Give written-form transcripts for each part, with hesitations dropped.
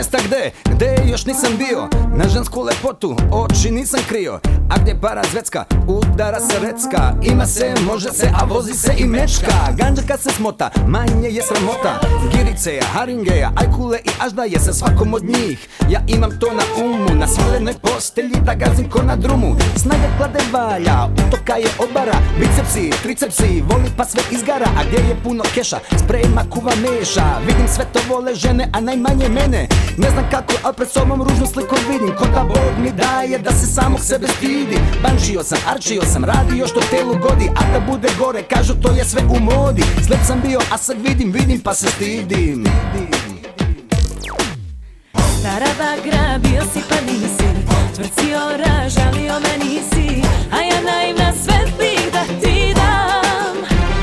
mjesta gde još nisam bio. Na žensku lepotu oči nisam krio. A gdje para zvecka, udara se recka. Ima se, može se, a vozi se i mečka. Ganđa kad se smota, manje je sramota. Girice, haringeja, ajkule i aždaje se svakom od njih. Ja imam to na umu, na svilenoj postelji da gazim ko na drumu. Snaga klade valja, utoka je obara. Bicepsi, tricepsi, voli pa sve izgara. A gdje je puno keša, sprema kuva meša. Vidim sve to vole žene, a najmanje mene. Ne znam kako, al pred sobom ružnu sliku vidim. Ko da Bog mi daje da se samog sebe stidi. Bančio sam, arčio sam, radio što telu godi. A da bude gore, kažu to je sve u modi. Slep sam bio, a sad vidim pa se stidim. Stara bagra, bio si pa nisi. Tvrci ora, žalio me nisi. A ja naivna sve bih da ti dam.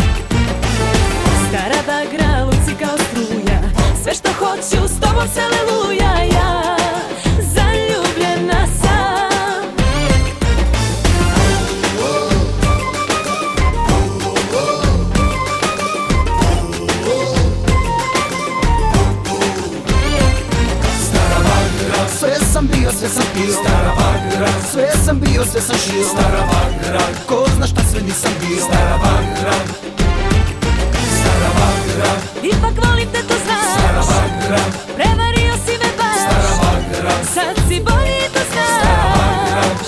Stara bagra, luci kao struja. Sve što hoću s tobom se aleluja. Ja zaljubljena sam. Stara bagra, sve sam bio, sve sam pio. Stara bagra, sve sam bio, sve sam šio. Stara bagra, ko zna šta sve nisam bio. Stara bagra, stara bagra, Ipak volim te, to znaš. stara bagra, Prevario si me baš. stara bagra, Sad si bolji, to znaš.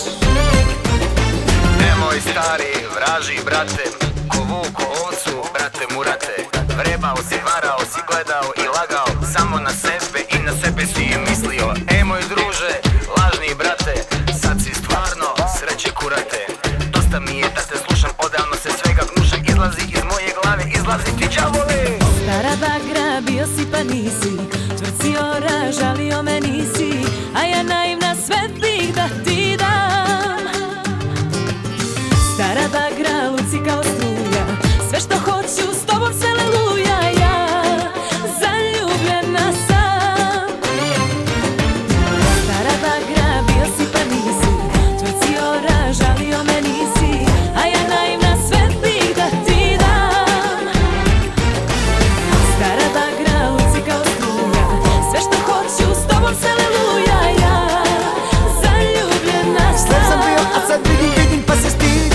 Nemoj stari, vraži brate, ko vuko ovcu, brate murate. Vrebao si, varao si, gledao i lagao, samo na sebe i na sebe si mislio. Moj druže, lažni brate, sad si stvarno sreće kurate. Dosta mi je da te slušam, odavno se svega gnušam. Izlazi iz moje glave, izlazi ti đavole. Stara bagra, bio si pa nisi. Tvrci ora, žalio me nisi. A ja naivna sve bih da ti dam. Stara bagra, luci kao struja. Sve što hoću s tobom se aleluja. Ja zaljubljena sam. Stara bagra, bio si pa nisi. Tvrci ora, žalio me nisi. A ja naivna sve bih da ti dam. Stara bagra, luci kao struja. Sve što hoću s tobom se aleluja. Ja zaljubljena sam. Slep sam bio, a sad vidim pa se stidim.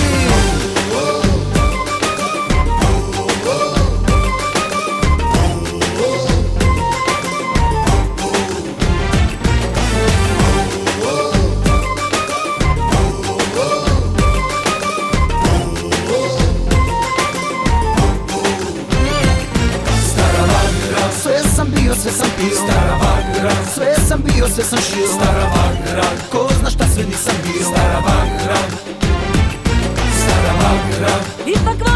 Stara bagra, sve sam bio, sve sam pio. Stara bagra, sve sam bio, sve sam šio. Stara bagra, ko zna šta sve nisam bio. Stara bagra, stara bagra, Ipak